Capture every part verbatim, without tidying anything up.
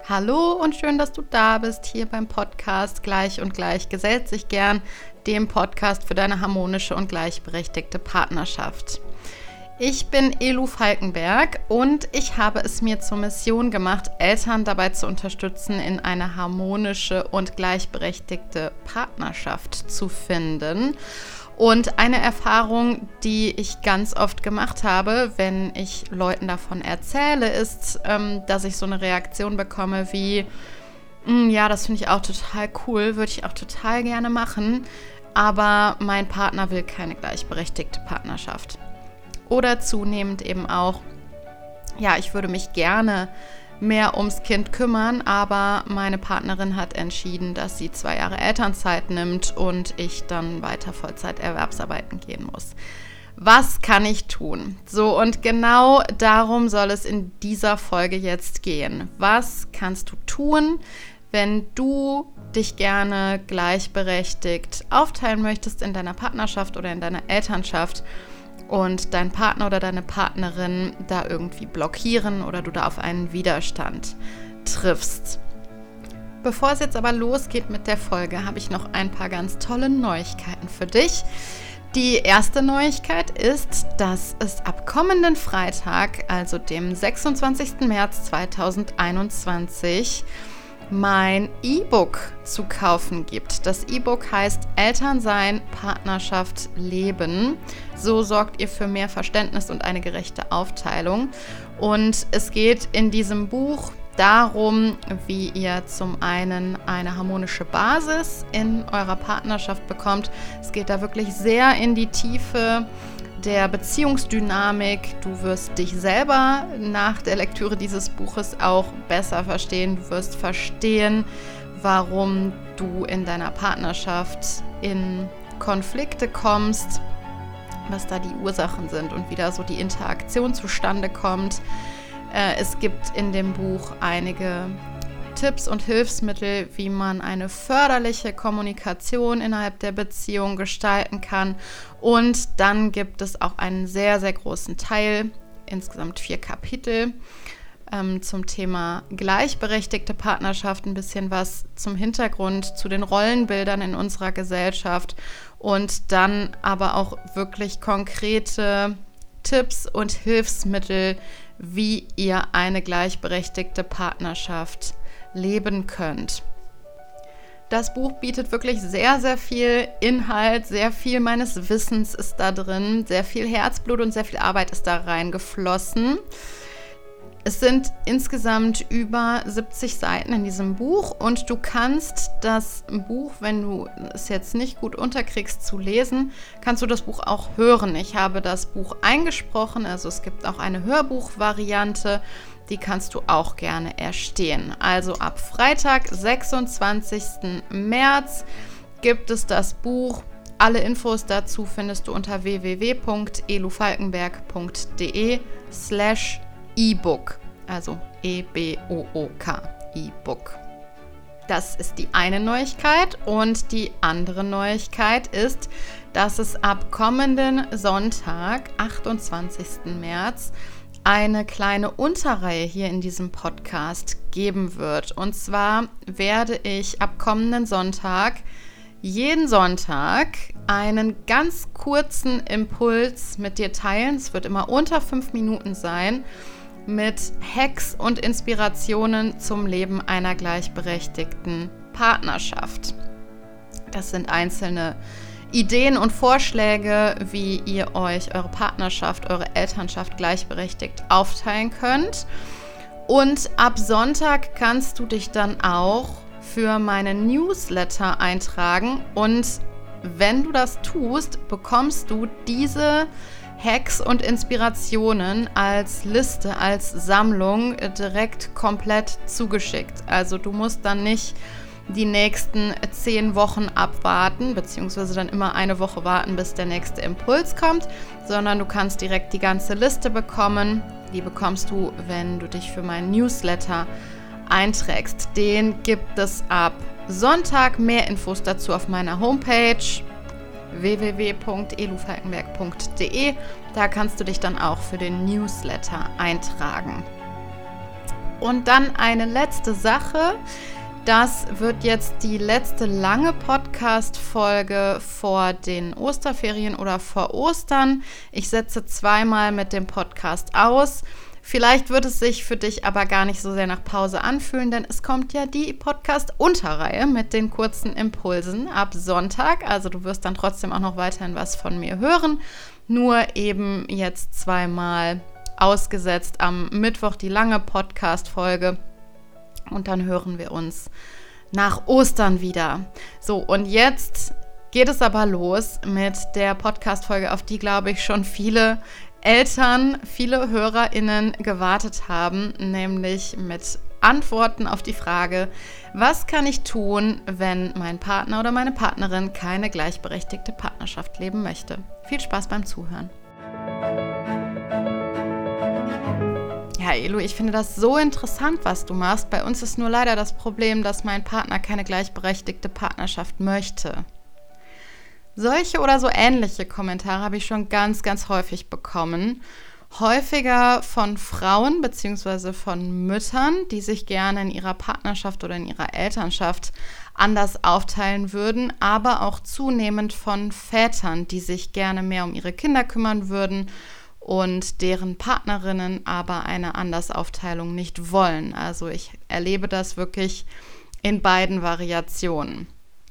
Hallo und schön, dass du da bist, hier beim Podcast Gleich und Gleich gesellt sich gern, dem Podcast für deine harmonische und gleichberechtigte Partnerschaft. Ich bin Elu Falkenberg und ich habe es mir zur Mission gemacht, Eltern dabei zu unterstützen, in eine harmonische und gleichberechtigte Partnerschaft zu finden. Und eine Erfahrung, die ich ganz oft gemacht habe, wenn ich Leuten davon erzähle, ist, ähm, dass ich so eine Reaktion bekomme wie, ja, das finde ich auch total cool, würde ich auch total gerne machen, aber mein Partner will keine gleichberechtigte Partnerschaft. Oder zunehmend eben auch, ja, ich würde mich gerne mehr ums Kind kümmern, aber meine Partnerin hat entschieden, dass sie zwei Jahre Elternzeit nimmt und ich dann weiter Vollzeit Erwerbsarbeiten gehen muss. Was kann ich tun? So, und genau darum soll es in dieser Folge jetzt gehen. Was kannst du tun, wenn du dich gerne gleichberechtigt aufteilen möchtest in deiner Partnerschaft oder in deiner Elternschaft und dein Partner oder deine Partnerin da irgendwie blockieren oder du da auf einen Widerstand triffst. Bevor es jetzt aber losgeht mit der Folge, habe ich noch ein paar ganz tolle Neuigkeiten für dich. Die erste Neuigkeit ist, dass es ab kommenden Freitag, also dem sechsundzwanzigsten März zweitausendeinundzwanzig, mein E-Book zu kaufen gibt. Das E-Book heißt Elternsein, Partnerschaft, Leben. So sorgt ihr für mehr Verständnis und eine gerechte Aufteilung. Und es geht in diesem Buch darum, wie ihr zum einen eine harmonische Basis in eurer Partnerschaft bekommt. Es geht da wirklich sehr in die Tiefe der Beziehungsdynamik. Du wirst dich selber nach der Lektüre dieses Buches auch besser verstehen. Du wirst verstehen, warum du in deiner Partnerschaft in Konflikte kommst, was da die Ursachen sind und wie da so die Interaktion zustande kommt. Äh, es gibt in dem Buch einige Tipps und Hilfsmittel, wie man eine förderliche Kommunikation innerhalb der Beziehung gestalten kann. Und dann gibt es auch einen sehr, sehr großen Teil, insgesamt vier Kapitel, ähm, zum Thema gleichberechtigte Partnerschaft, ein bisschen was zum Hintergrund zu den Rollenbildern in unserer Gesellschaft und dann aber auch wirklich konkrete Tipps und Hilfsmittel, wie ihr eine gleichberechtigte Partnerschaft leben könnt. Das Buch bietet wirklich sehr, sehr viel Inhalt, sehr viel meines Wissens ist da drin, sehr viel Herzblut und sehr viel Arbeit ist da reingeflossen. Es sind insgesamt über siebzig Seiten in diesem Buch und du kannst das Buch, wenn du es jetzt nicht gut unterkriegst zu lesen, kannst du das Buch auch hören. Ich habe das Buch eingesprochen, also es gibt auch eine Hörbuchvariante, die kannst du auch gerne erstehen. Also ab Freitag, sechsundzwanzigsten März, gibt es das Buch. Alle Infos dazu findest du unter w w w punkt elufalkenberg punkt de slash E-Book, also E B O O K, E-Book. Das ist die eine Neuigkeit und die andere Neuigkeit ist, dass es ab kommenden Sonntag, achtundzwanzigsten März, eine kleine Unterreihe hier in diesem Podcast geben wird. Und zwar werde ich ab kommenden Sonntag jeden Sonntag einen ganz kurzen Impuls mit dir teilen. Es wird immer unter fünf Minuten sein, mit Hacks und Inspirationen zum Leben einer gleichberechtigten Partnerschaft. Das sind einzelne Ideen und Vorschläge, wie ihr euch eure Partnerschaft, eure Elternschaft gleichberechtigt aufteilen könnt. Und ab Sonntag kannst du dich dann auch für meinen Newsletter eintragen. Und wenn du das tust, bekommst du diese Hacks und Inspirationen als Liste, als Sammlung direkt komplett zugeschickt. Also du musst dann nicht die nächsten zehn Wochen abwarten, beziehungsweise dann immer eine Woche warten, bis der nächste Impuls kommt, sondern du kannst direkt die ganze Liste bekommen. Die bekommst du, wenn du dich für meinen Newsletter einträgst. Den gibt es ab Sonntag. Mehr Infos dazu auf meiner Homepage w w w punkt elufalkenberg punkt de. Da kannst du dich dann auch für den Newsletter eintragen. Und dann eine letzte Sache. Das wird jetzt die letzte lange Podcast-Folge vor den Osterferien oder vor Ostern. Ich setze zweimal mit dem Podcast aus. Vielleicht wird es sich für dich aber gar nicht so sehr nach Pause anfühlen, denn es kommt ja die Podcast-Unterreihe mit den kurzen Impulsen ab Sonntag. Also du wirst dann trotzdem auch noch weiterhin was von mir hören, nur eben jetzt zweimal ausgesetzt. Am Mittwoch die lange Podcast-Folge und dann hören wir uns nach Ostern wieder. So, und jetzt geht es aber los mit der Podcast-Folge, auf die, glaube ich, schon viele Eltern, viele HörerInnen gewartet haben, nämlich mit Antworten auf die Frage, was kann ich tun, wenn mein Partner oder meine Partnerin keine gleichberechtigte Partnerschaft leben möchte? Viel Spaß beim Zuhören. Ja, Elu, ich finde das so interessant, was du machst. Bei uns ist nur leider das Problem, dass mein Partner keine gleichberechtigte Partnerschaft möchte. Solche oder so ähnliche Kommentare habe ich schon ganz, ganz häufig bekommen. Häufiger von Frauen bzw. von Müttern, die sich gerne in ihrer Partnerschaft oder in ihrer Elternschaft anders aufteilen würden, aber auch zunehmend von Vätern, die sich gerne mehr um ihre Kinder kümmern würden und deren Partnerinnen aber eine Andersaufteilung nicht wollen. Also ich erlebe das wirklich in beiden Variationen.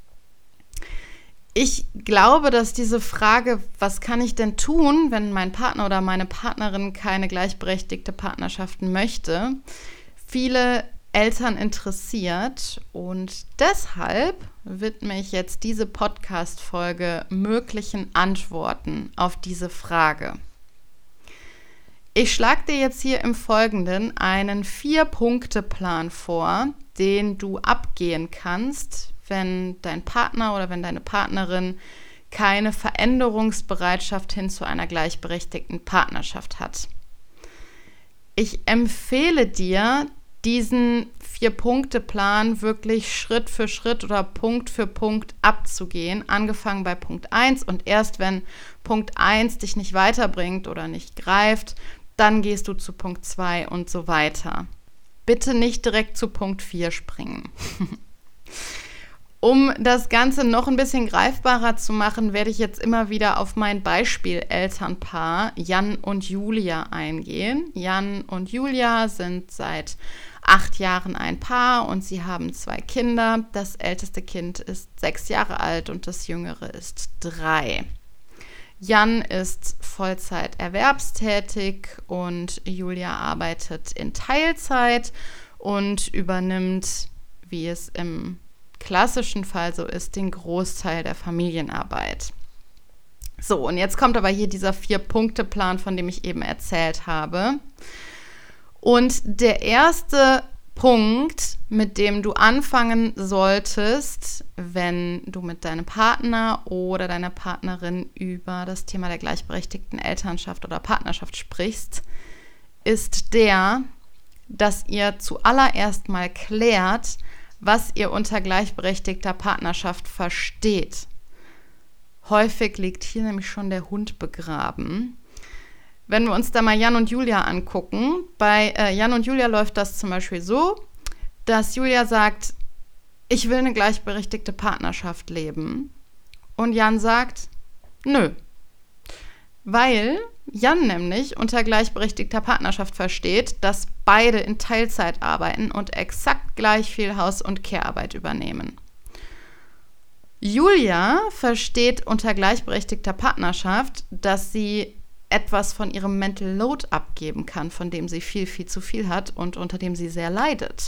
Ich glaube, dass diese Frage, was kann ich denn tun, wenn mein Partner oder meine Partnerin keine gleichberechtigte Partnerschaft möchte, viele Eltern interessiert. Und deshalb widme ich jetzt diese Podcast-Folge möglichen Antworten auf diese Frage. Ich schlage dir jetzt hier im Folgenden einen Vier-Punkte-Plan vor, den du abgehen kannst, wenn dein Partner oder wenn deine Partnerin keine Veränderungsbereitschaft hin zu einer gleichberechtigten Partnerschaft hat. Ich empfehle dir, diesen Vier-Punkte-Plan wirklich Schritt für Schritt oder Punkt für Punkt abzugehen, angefangen bei Punkt eins, und erst wenn Punkt eins dich nicht weiterbringt oder nicht greift, dann gehst du zu Punkt zwei und so weiter. Bitte nicht direkt zu Punkt vier springen. Um das Ganze noch ein bisschen greifbarer zu machen, werde ich jetzt immer wieder auf mein Beispiel-Elternpaar Jan und Julia eingehen. Jan und Julia sind seit acht Jahren ein Paar und sie haben zwei Kinder. Das älteste Kind ist sechs Jahre alt und das jüngere ist drei. Jan ist Vollzeit erwerbstätig und Julia arbeitet in Teilzeit und übernimmt, wie es im klassischen Fall so ist, den Großteil der Familienarbeit. So, und jetzt kommt aber hier dieser Vier-Punkte-Plan, von dem ich eben erzählt habe. Und der erste Punkt, mit dem du anfangen solltest, wenn du mit deinem Partner oder deiner Partnerin über das Thema der gleichberechtigten Elternschaft oder Partnerschaft sprichst, ist der, dass ihr zuallererst mal klärt, was ihr unter gleichberechtigter Partnerschaft versteht. Häufig liegt hier nämlich schon der Hund begraben. Wenn wir uns da mal Jan und Julia angucken, bei äh, Jan und Julia läuft das zum Beispiel so, dass Julia sagt, ich will eine gleichberechtigte Partnerschaft leben. Und Jan sagt, nö. Weil Jan nämlich unter gleichberechtigter Partnerschaft versteht, dass beide in Teilzeit arbeiten und exakt gleich viel Haus- und Care-Arbeit übernehmen. Julia versteht unter gleichberechtigter Partnerschaft, dass sie etwas von ihrem Mental Load abgeben kann, von dem sie viel, viel zu viel hat und unter dem sie sehr leidet.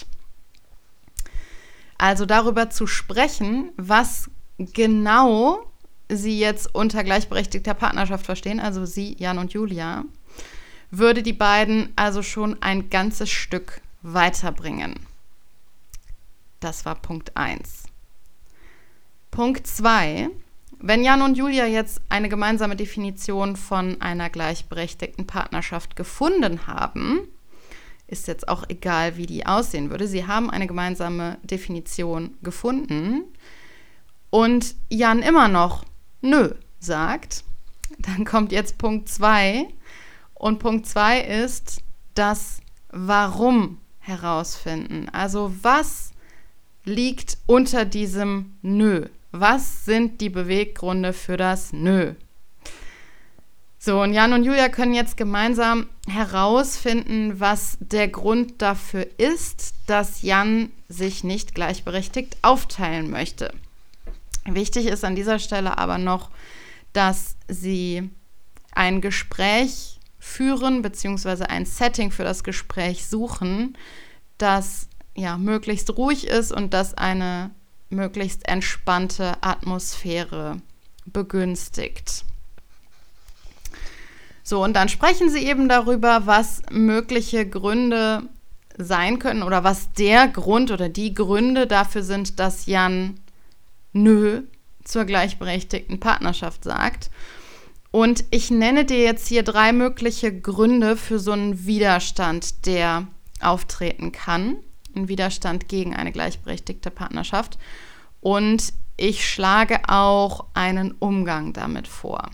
Also darüber zu sprechen, was genau sie jetzt unter gleichberechtigter Partnerschaft verstehen, also sie, Jan und Julia, würde die beiden also schon ein ganzes Stück weiterbringen. Das war Punkt eins. Punkt zwei. Wenn Jan und Julia jetzt eine gemeinsame Definition von einer gleichberechtigten Partnerschaft gefunden haben, ist jetzt auch egal, wie die aussehen würde. Sie haben eine gemeinsame Definition gefunden und Jan immer noch nö sagt, dann kommt jetzt Punkt zwei. Und Punkt zwei ist das Warum herausfinden. Also was liegt unter diesem Nö? Was sind die Beweggründe für das Nö? So, und Jan und Julia können jetzt gemeinsam herausfinden, was der Grund dafür ist, dass Jan sich nicht gleichberechtigt aufteilen möchte. Wichtig ist an dieser Stelle aber noch, dass sie ein Gespräch führen, beziehungsweise ein Setting für das Gespräch suchen, das ja möglichst ruhig ist und das eine möglichst entspannte Atmosphäre begünstigt. So, und dann sprechen sie eben darüber, was mögliche Gründe sein können oder was der Grund oder die Gründe dafür sind, dass Jan Nö zur gleichberechtigten Partnerschaft sagt. Und ich nenne dir jetzt hier drei mögliche Gründe für so einen Widerstand, der auftreten kann. Ein Widerstand gegen eine gleichberechtigte Partnerschaft. Und ich schlage auch einen Umgang damit vor.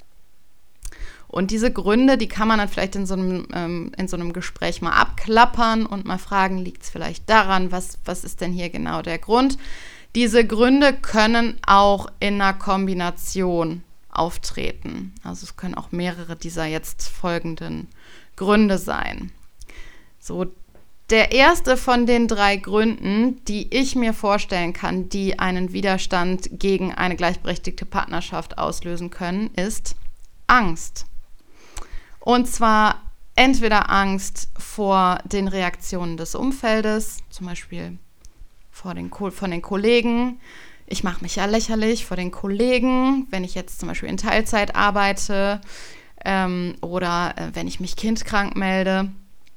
Und diese Gründe, die kann man dann vielleicht in so einem, ähm, in so einem Gespräch mal abklappern und mal fragen, liegt es vielleicht daran, was, was ist denn hier genau der Grund? Diese Gründe können auch in einer Kombination auftreten. Also es können auch mehrere dieser jetzt folgenden Gründe sein. So, der erste von den drei Gründen, die ich mir vorstellen kann, die einen Widerstand gegen eine gleichberechtigte Partnerschaft auslösen können, ist Angst. Und zwar entweder Angst vor den Reaktionen des Umfeldes, zum Beispiel vor den, von den Kollegen. Ich mache mich ja lächerlich vor den Kollegen, wenn ich jetzt zum Beispiel in Teilzeit arbeite ähm, oder äh, wenn ich mich kindkrank melde.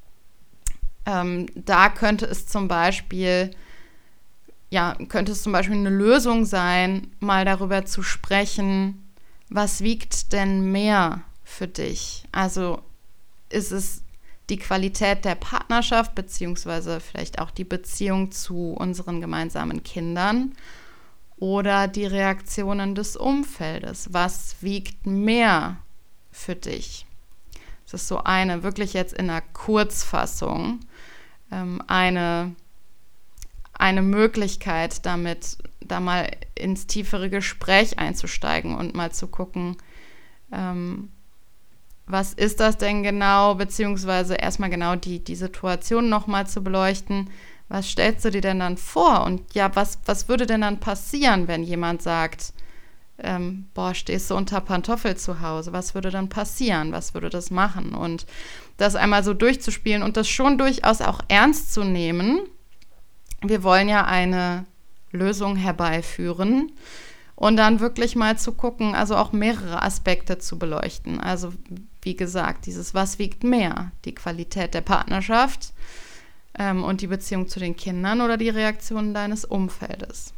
Ähm, da könnte es zum Beispiel, ja, könnte es zum Beispiel eine Lösung sein, mal darüber zu sprechen, was wiegt denn mehr für dich? Also ist es die Qualität der Partnerschaft beziehungsweise vielleicht auch die Beziehung zu unseren gemeinsamen Kindern oder die Reaktionen des Umfeldes? Was wiegt mehr für dich? Das ist so eine, wirklich jetzt in einer Kurzfassung, ähm, eine, eine Möglichkeit, damit da mal ins tiefere Gespräch einzusteigen und mal zu gucken, ähm, was ist das denn genau, beziehungsweise erstmal genau die, die Situation nochmal zu beleuchten. Was stellst du dir denn dann vor? Und ja, was, was würde denn dann passieren, wenn jemand sagt, ähm, boah, stehst du unter Pantoffel zu Hause? Was würde dann passieren? Was würde das machen? Und das einmal so durchzuspielen und das schon durchaus auch ernst zu nehmen. Wir wollen ja eine Lösung herbeiführen und dann wirklich mal zu gucken, also auch mehrere Aspekte zu beleuchten. Also wie gesagt, dieses was wiegt mehr? Die Qualität der Partnerschaft ähm, und die Beziehung zu den Kindern oder die Reaktionen deines Umfeldes.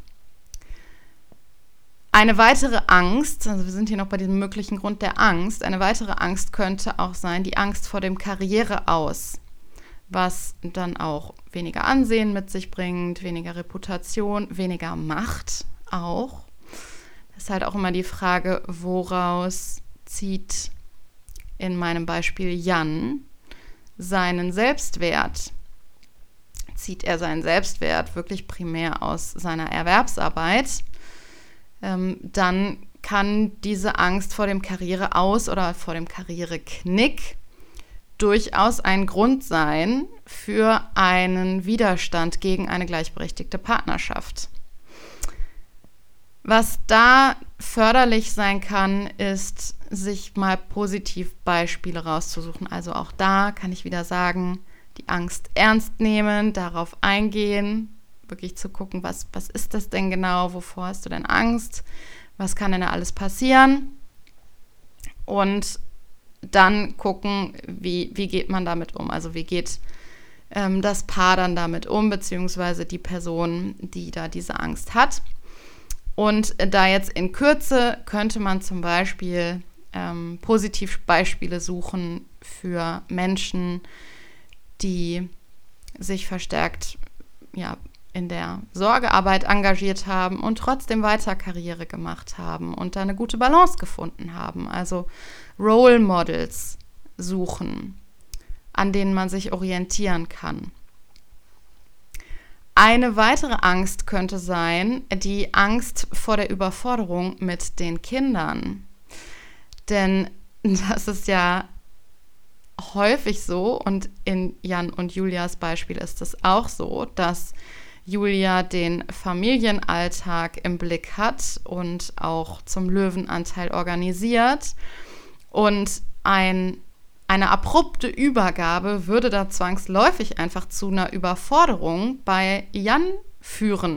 Eine weitere Angst, also wir sind hier noch bei diesem möglichen Grund der Angst, eine weitere Angst könnte auch sein, die Angst vor dem Karriereaus, was dann auch weniger Ansehen mit sich bringt, weniger Reputation, weniger Macht auch. Das ist halt auch immer die Frage, woraus zieht in meinem Beispiel Jan seinen Selbstwert? Zieht er seinen Selbstwert wirklich primär aus seiner Erwerbsarbeit? Ähm, dann kann diese Angst vor dem Karriereaus oder vor dem Karriereknick durchaus ein Grund sein für einen Widerstand gegen eine gleichberechtigte Partnerschaft. Was da förderlich sein kann, ist, sich mal positiv Beispiele rauszusuchen. Also auch da kann ich wieder sagen, die Angst ernst nehmen, darauf eingehen, wirklich zu gucken, was, was ist das denn genau, wovor hast du denn Angst, was kann denn da alles passieren und dann gucken, wie, wie geht man damit um, also wie geht ähm, das Paar dann damit um, beziehungsweise die Person, die da diese Angst hat. Und da jetzt in Kürze könnte man zum Beispiel ähm, Positivbeispiele suchen für Menschen, die sich verstärkt ja, in der Sorgearbeit engagiert haben und trotzdem weiter Karriere gemacht haben und da eine gute Balance gefunden haben. Also Role Models suchen, an denen man sich orientieren kann. Eine weitere Angst könnte sein, die Angst vor der Überforderung mit den Kindern. Denn das ist ja häufig so, und in Jan und Julias Beispiel ist es auch so, dass Julia den Familienalltag im Blick hat und auch zum Löwenanteil organisiert. Und ein, eine abrupte Übergabe würde da zwangsläufig einfach zu einer Überforderung bei Jan führen.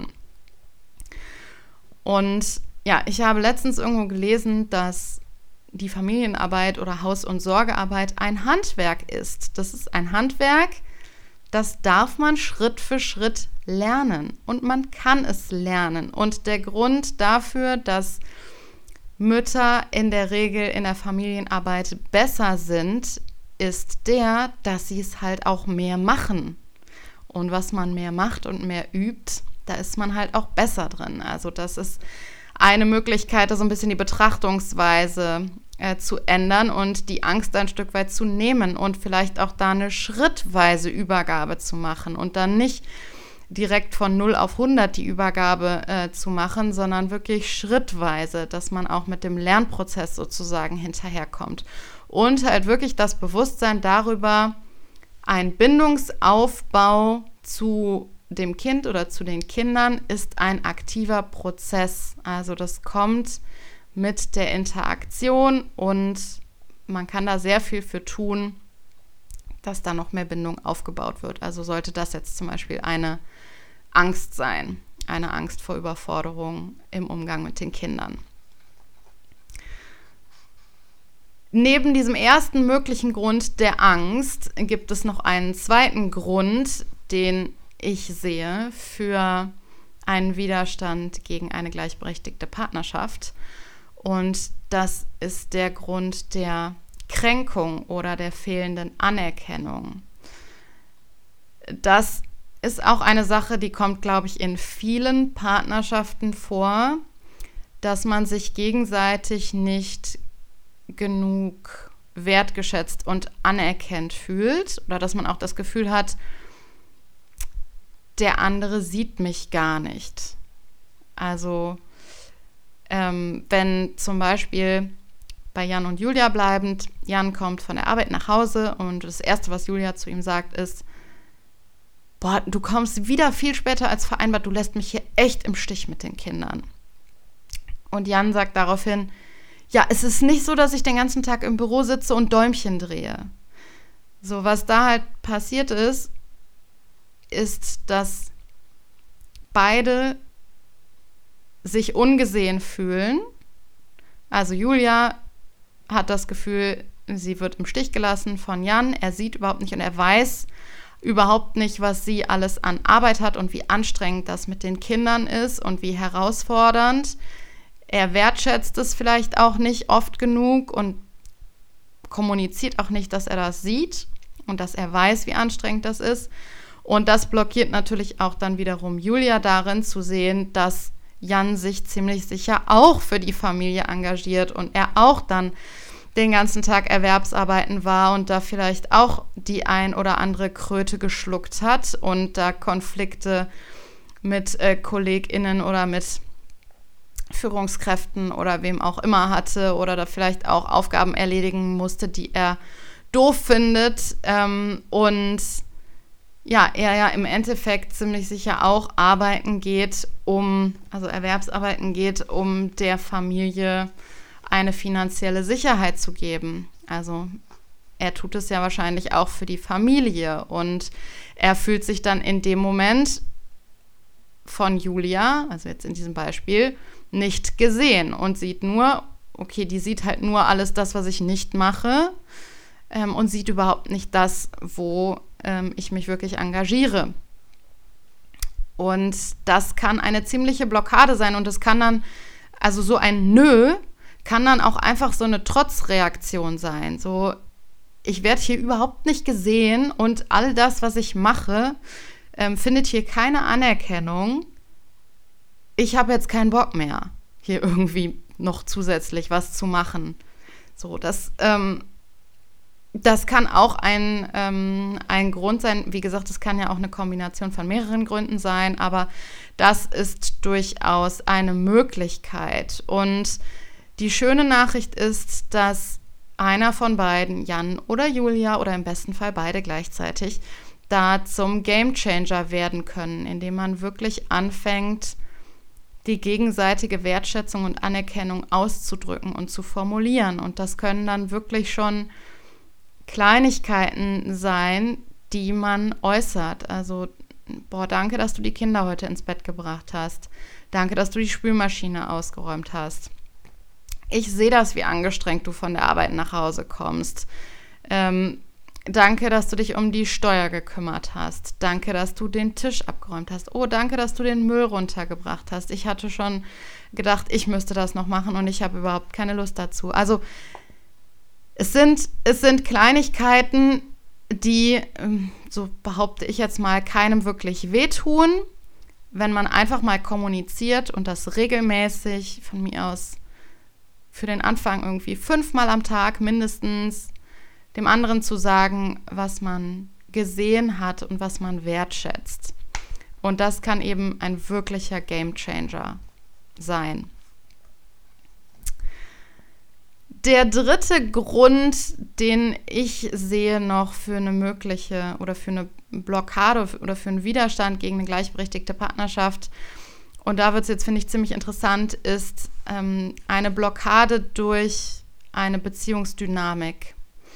Und ja, ich habe letztens irgendwo gelesen, dass die Familienarbeit oder Haus- und Sorgearbeit ein Handwerk ist. Das ist ein Handwerk, das darf man Schritt für Schritt lernen. Und man kann es lernen. Und der Grund dafür, dass Mütter in der Regel in der Familienarbeit besser sind, ist der, dass sie es halt auch mehr machen. Und was man mehr macht und mehr übt, da ist man halt auch besser drin. Also das ist eine Möglichkeit, so ein bisschen die Betrachtungsweise äh, zu ändern und die Angst ein Stück weit zu nehmen und vielleicht auch da eine schrittweise Übergabe zu machen und dann nicht direkt von null auf hundert die Übergabe äh, zu machen, sondern wirklich schrittweise, dass man auch mit dem Lernprozess sozusagen hinterherkommt. Und halt wirklich das Bewusstsein darüber, ein Bindungsaufbau zu dem Kind oder zu den Kindern ist ein aktiver Prozess. Also das kommt mit der Interaktion und man kann da sehr viel für tun, dass da noch mehr Bindung aufgebaut wird. Also sollte das jetzt zum Beispiel eine Angst sein, eine Angst vor Überforderung im Umgang mit den Kindern. Neben diesem ersten möglichen Grund der Angst gibt es noch einen zweiten Grund, den ich sehe für einen Widerstand gegen eine gleichberechtigte Partnerschaft. Und das ist der Grund der Kränkung oder der fehlenden Anerkennung. Das ist auch eine Sache, die kommt, glaube ich, in vielen Partnerschaften vor, dass man sich gegenseitig nicht genug wertgeschätzt und anerkannt fühlt oder dass man auch das Gefühl hat, der andere sieht mich gar nicht. Also ähm, wenn zum Beispiel bei Jan und Julia bleibend, Jan kommt von der Arbeit nach Hause und das Erste, was Julia zu ihm sagt, ist: Boah, du kommst wieder viel später als vereinbart, du lässt mich hier echt im Stich mit den Kindern. Und Jan sagt daraufhin: Ja, es ist nicht so, dass ich den ganzen Tag im Büro sitze und Däumchen drehe. So, was da halt passiert ist, ist, dass beide sich ungesehen fühlen. Also Julia hat das Gefühl, sie wird im Stich gelassen von Jan. Er sieht überhaupt nicht und er weiß überhaupt nicht, was sie alles an Arbeit hat und wie anstrengend das mit den Kindern ist und wie herausfordernd. Er wertschätzt es vielleicht auch nicht oft genug und kommuniziert auch nicht, dass er das sieht und dass er weiß, wie anstrengend das ist. Und das blockiert natürlich auch dann wiederum Julia darin zu sehen, dass Jan sich ziemlich sicher auch für die Familie engagiert und er auch dann den ganzen Tag Erwerbsarbeiten war und da vielleicht auch die ein oder andere Kröte geschluckt hat und da Konflikte mit äh, KollegInnen oder mit Führungskräften oder wem auch immer hatte oder da vielleicht auch Aufgaben erledigen musste, die er doof findet ähm, und ja, er ja im Endeffekt ziemlich sicher auch arbeiten geht, um, also Erwerbsarbeiten geht, um der Familie eine finanzielle Sicherheit zu geben. Also er tut es ja wahrscheinlich auch für die Familie und er fühlt sich dann in dem Moment von Julia, also jetzt in diesem Beispiel, nicht gesehen und sieht nur, okay, die sieht halt nur alles das, was ich nicht mache ähm, und sieht überhaupt nicht das, wo ähm, ich mich wirklich engagiere. Und das kann eine ziemliche Blockade sein und das kann dann, also so ein Nö, kann dann auch einfach so eine Trotzreaktion sein. So, ich werde hier überhaupt nicht gesehen und all das, was ich mache, ähm, findet hier keine Anerkennung. Ich habe jetzt keinen Bock mehr, hier irgendwie noch zusätzlich was zu machen. So, das ähm, Das kann auch ein, ähm, ein Grund sein. Wie gesagt, es kann ja auch eine Kombination von mehreren Gründen sein, aber das ist durchaus eine Möglichkeit. Und die schöne Nachricht ist, dass einer von beiden, Jan oder Julia oder im besten Fall beide gleichzeitig, da zum Gamechanger werden können, indem man wirklich anfängt, die gegenseitige Wertschätzung und Anerkennung auszudrücken und zu formulieren. Und das können dann wirklich schon Kleinigkeiten sein, die man äußert. Also, boah, danke, dass du die Kinder heute ins Bett gebracht hast. Danke, dass du die Spülmaschine ausgeräumt hast. Ich sehe das, wie angestrengt du von der Arbeit nach Hause kommst. Ähm, danke, dass du dich um die Steuer gekümmert hast. Danke, dass du den Tisch abgeräumt hast. Oh, danke, dass du den Müll runtergebracht hast. Ich hatte schon gedacht, ich müsste das noch machen und ich habe überhaupt keine Lust dazu. Also, Es sind, es sind Kleinigkeiten, die, so behaupte ich jetzt mal, keinem wirklich wehtun, wenn man einfach mal kommuniziert und das regelmäßig, von mir aus für den Anfang irgendwie fünfmal am Tag mindestens, dem anderen zu sagen, was man gesehen hat und was man wertschätzt. Und das kann eben ein wirklicher Gamechanger sein. Der dritte Grund, den ich sehe noch für eine mögliche oder für eine Blockade oder für einen Widerstand gegen eine gleichberechtigte Partnerschaft, und da wird es jetzt, finde ich, ziemlich interessant, ist ähm, eine Blockade durch eine Beziehungsdynamik.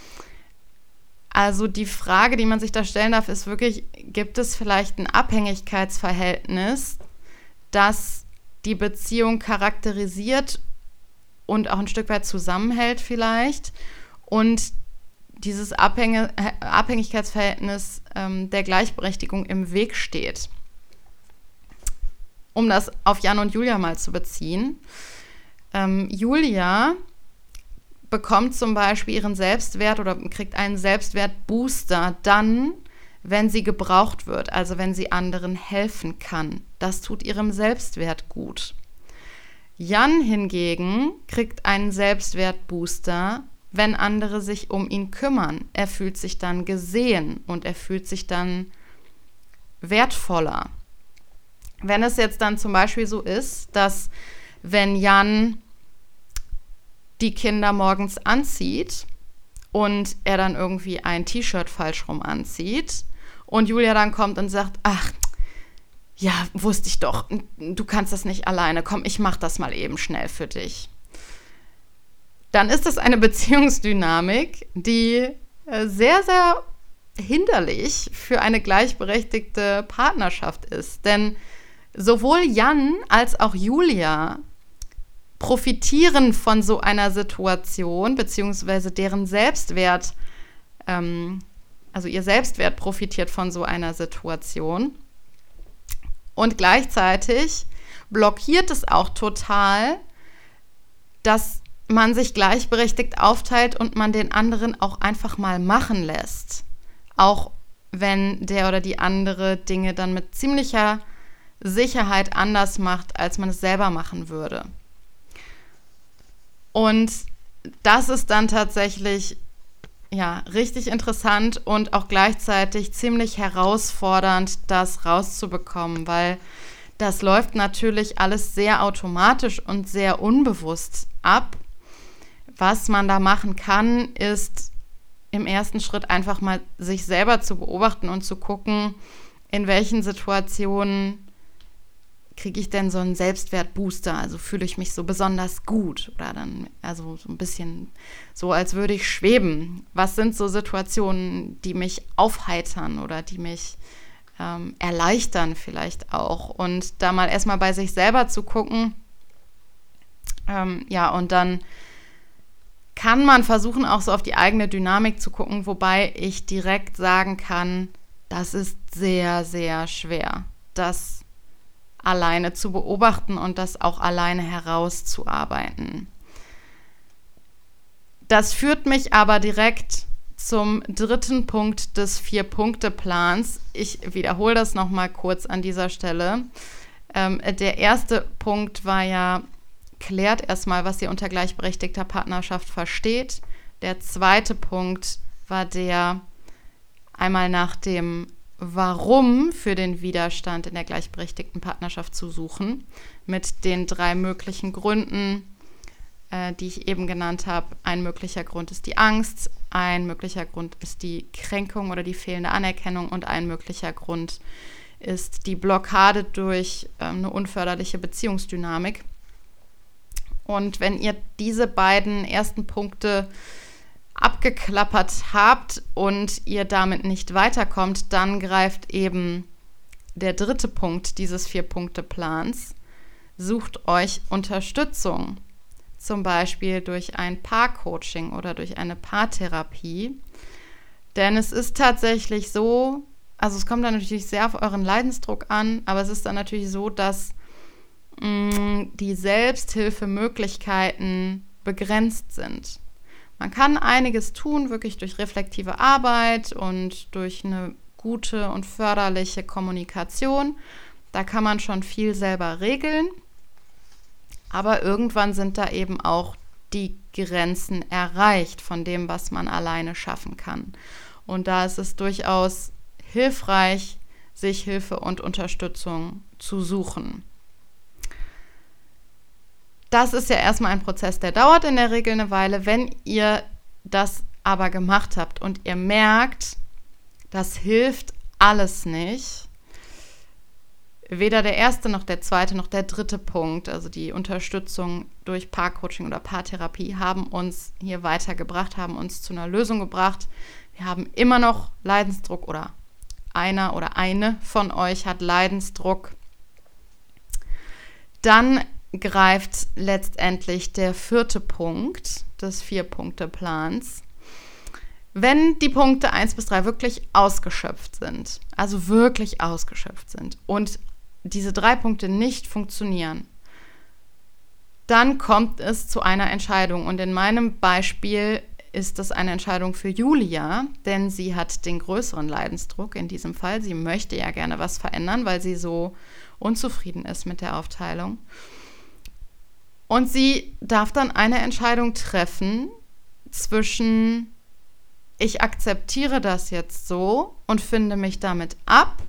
Also die Frage, die man sich da stellen darf, ist wirklich, gibt es vielleicht ein Abhängigkeitsverhältnis, das die Beziehung charakterisiert und auch ein Stück weit zusammenhält vielleicht und dieses Abhäng- Abhängigkeitsverhältnis ähm, der Gleichberechtigung im Weg steht. Um das auf Jan und Julia mal zu beziehen. Ähm, Julia bekommt zum Beispiel ihren Selbstwert oder kriegt einen Selbstwertbooster dann, wenn sie gebraucht wird, also wenn sie anderen helfen kann. Das tut ihrem Selbstwert gut. Jan hingegen kriegt einen Selbstwertbooster, wenn andere sich um ihn kümmern. Er fühlt sich dann gesehen und er fühlt sich dann wertvoller. Wenn es jetzt dann zum Beispiel so ist, dass wenn Jan die Kinder morgens anzieht und er dann irgendwie ein T-Shirt falsch rum anzieht und Julia dann kommt und sagt, ach, ja, wusste ich doch, du kannst das nicht alleine, komm, ich mach das mal eben schnell für dich. Dann ist das eine Beziehungsdynamik, die sehr, sehr hinderlich für eine gleichberechtigte Partnerschaft ist. Denn sowohl Jan als auch Julia profitieren von so einer Situation, beziehungsweise deren Selbstwert, ähm, also ihr Selbstwert profitiert von so einer Situation. Und gleichzeitig blockiert es auch total, dass man sich gleichberechtigt aufteilt und man den anderen auch einfach mal machen lässt. Auch wenn der oder die andere Dinge dann mit ziemlicher Sicherheit anders macht, als man es selber machen würde. Und das ist dann tatsächlich ja, richtig interessant und auch gleichzeitig ziemlich herausfordernd, das rauszubekommen, weil das läuft natürlich alles sehr automatisch und sehr unbewusst ab. Was man da machen kann, ist im ersten Schritt einfach mal sich selber zu beobachten und zu gucken, in welchen Situationen kriege ich denn so einen Selbstwertbooster, also fühle ich mich so besonders gut oder dann, also so ein bisschen so, als würde ich schweben. Was sind so Situationen, die mich aufheitern oder die mich ähm, erleichtern vielleicht auch? Und da mal erstmal bei sich selber zu gucken, ähm, ja, und dann kann man versuchen, auch so auf die eigene Dynamik zu gucken, wobei ich direkt sagen kann, das ist sehr, sehr schwer, das alleine zu beobachten und das auch alleine herauszuarbeiten. Das führt mich aber direkt zum dritten Punkt des Vier-Punkte-Plans. Ich wiederhole das nochmal kurz an dieser Stelle. Ähm, der erste Punkt war ja, klärt erstmal, was ihr unter gleichberechtigter Partnerschaft versteht. Der zweite Punkt war der, einmal nach dem Warum für den Widerstand in der gleichberechtigten Partnerschaft zu suchen, mit den drei möglichen Gründen, äh, die ich eben genannt habe. Ein möglicher Grund ist die Angst, ein möglicher Grund ist die Kränkung oder die fehlende Anerkennung und ein möglicher Grund ist die Blockade durch äh, eine unförderliche Beziehungsdynamik. Und wenn ihr diese beiden ersten Punkte abgeklappert habt und ihr damit nicht weiterkommt, dann greift eben der dritte Punkt dieses Vier-Punkte-Plans. Sucht euch Unterstützung, zum Beispiel durch ein Paarcoaching oder durch eine Paartherapie. Denn es ist tatsächlich so, also es kommt dann natürlich sehr auf euren Leidensdruck an, aber es ist dann natürlich so, dass mh, die Selbsthilfemöglichkeiten begrenzt sind. Man kann einiges tun, wirklich durch reflektive Arbeit und durch eine gute und förderliche Kommunikation. Da kann man schon viel selber regeln. Aber irgendwann sind da eben auch die Grenzen erreicht von dem, was man alleine schaffen kann. Und da ist es durchaus hilfreich, sich Hilfe und Unterstützung zu suchen. Das ist ja erstmal ein Prozess, der dauert in der Regel eine Weile. Wenn ihr das aber gemacht habt und ihr merkt, das hilft alles nicht, weder der erste noch der zweite noch der dritte Punkt, also die Unterstützung durch Paarcoaching oder Paartherapie, haben uns hier weitergebracht, haben uns zu einer Lösung gebracht. Wir haben immer noch Leidensdruck oder einer oder eine von euch hat Leidensdruck. Dann greift letztendlich der vierte Punkt des Vier-Punkte-Plans. Wenn die Punkte eins bis drei wirklich ausgeschöpft sind, also wirklich ausgeschöpft sind und diese drei Punkte nicht funktionieren, dann kommt es zu einer Entscheidung. Und in meinem Beispiel ist das eine Entscheidung für Julia, denn sie hat den größeren Leidensdruck in diesem Fall. Sie möchte ja gerne was verändern, weil sie so unzufrieden ist mit der Aufteilung. Und sie darf dann eine Entscheidung treffen zwischen, ich akzeptiere das jetzt so und finde mich damit ab,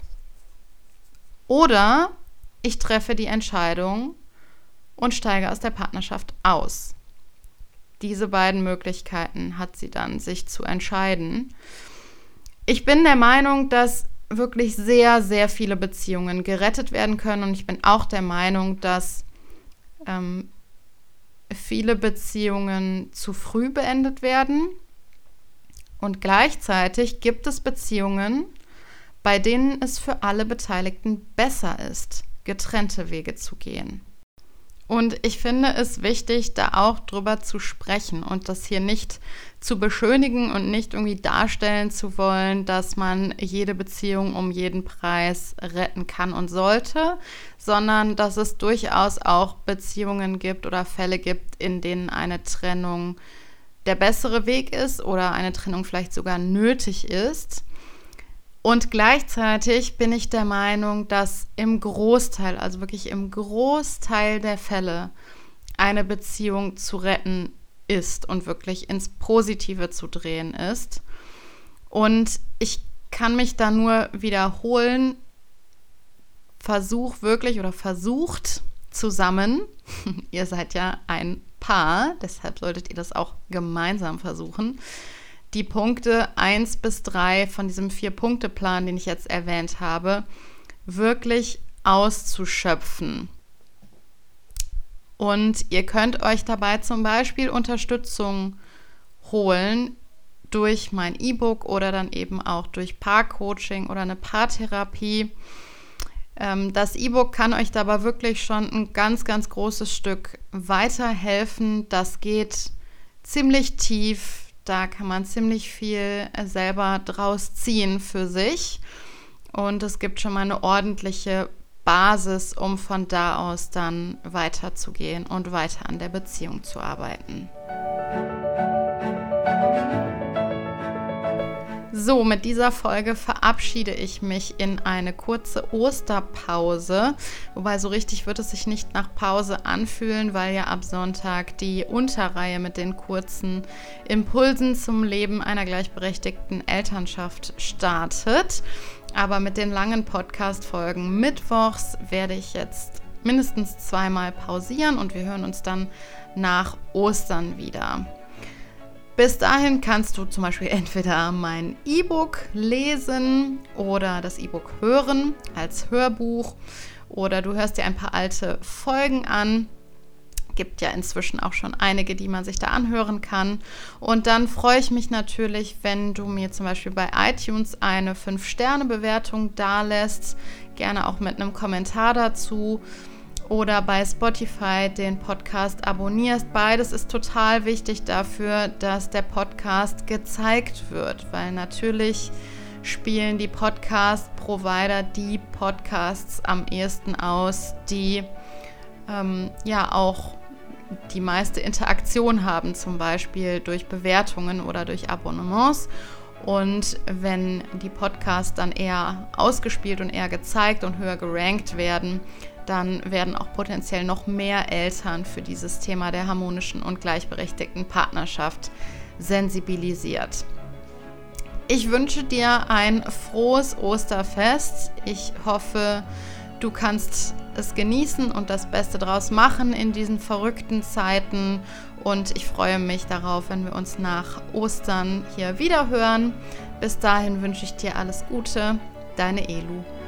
oder ich treffe die Entscheidung und steige aus der Partnerschaft aus. Diese beiden Möglichkeiten hat sie dann, sich zu entscheiden. Ich bin der Meinung, dass wirklich sehr, sehr viele Beziehungen gerettet werden können. Und ich bin auch der Meinung, dass ähm, viele Beziehungen zu früh beendet werden. Und gleichzeitig gibt es Beziehungen, bei denen es für alle Beteiligten besser ist, getrennte Wege zu gehen. Und ich finde es wichtig, da auch drüber zu sprechen und das hier nicht zu beschönigen und nicht irgendwie darstellen zu wollen, dass man jede Beziehung um jeden Preis retten kann und sollte, sondern dass es durchaus auch Beziehungen gibt oder Fälle gibt, in denen eine Trennung der bessere Weg ist oder eine Trennung vielleicht sogar nötig ist. Und gleichzeitig bin ich der Meinung, dass im Großteil, also wirklich im Großteil der Fälle, eine Beziehung zu retten ist und wirklich ins Positive zu drehen ist. Und ich kann mich da nur wiederholen, versuch wirklich oder versucht zusammen, ihr seid ja ein Paar, deshalb solltet ihr das auch gemeinsam versuchen, die Punkte eins bis drei von diesem Vier-Punkte-Plan, den ich jetzt erwähnt habe, wirklich auszuschöpfen. Und ihr könnt euch dabei zum Beispiel Unterstützung holen durch mein E-Book oder dann eben auch durch Paarcoaching oder eine Paartherapie. Das E-Book kann euch dabei wirklich schon ein ganz, ganz großes Stück weiterhelfen. Das geht ziemlich tief. Da kann man ziemlich viel selber draus ziehen für sich. Und es gibt schon mal eine ordentliche Basis, um von da aus dann weiterzugehen und weiter an der Beziehung zu arbeiten. So, mit dieser Folge verabschiede ich mich in eine kurze Osterpause. Wobei so richtig wird es sich nicht nach Pause anfühlen, weil ja ab Sonntag die Unterreihe mit den kurzen Impulsen zum Leben einer gleichberechtigten Elternschaft startet. Aber mit den langen Podcast-Folgen mittwochs werde ich jetzt mindestens zweimal pausieren und wir hören uns dann nach Ostern wieder. Bis dahin kannst du zum Beispiel entweder mein E-Book lesen oder das E-Book hören als Hörbuch oder du hörst dir ein paar alte Folgen an. Gibt ja inzwischen auch schon einige, die man sich da anhören kann. Und dann freue ich mich natürlich, wenn du mir zum Beispiel bei iTunes eine fünf Sterne Bewertung dalässt, gerne auch mit einem Kommentar dazu. Oder bei Spotify den Podcast abonnierst. Beides ist total wichtig dafür, dass der Podcast gezeigt wird, weil natürlich spielen die Podcast-Provider die Podcasts am ehesten aus, die ähm, ja auch die meiste Interaktion haben, zum Beispiel durch Bewertungen oder durch Abonnements. Und wenn die Podcasts dann eher ausgespielt und eher gezeigt und höher gerankt werden, dann werden auch potenziell noch mehr Eltern für dieses Thema der harmonischen und gleichberechtigten Partnerschaft sensibilisiert. Ich wünsche dir ein frohes Osterfest. Ich hoffe, du kannst es genießen und das Beste draus machen in diesen verrückten Zeiten. Und ich freue mich darauf, wenn wir uns nach Ostern hier wieder hören. Bis dahin wünsche ich dir alles Gute. Deine Elu.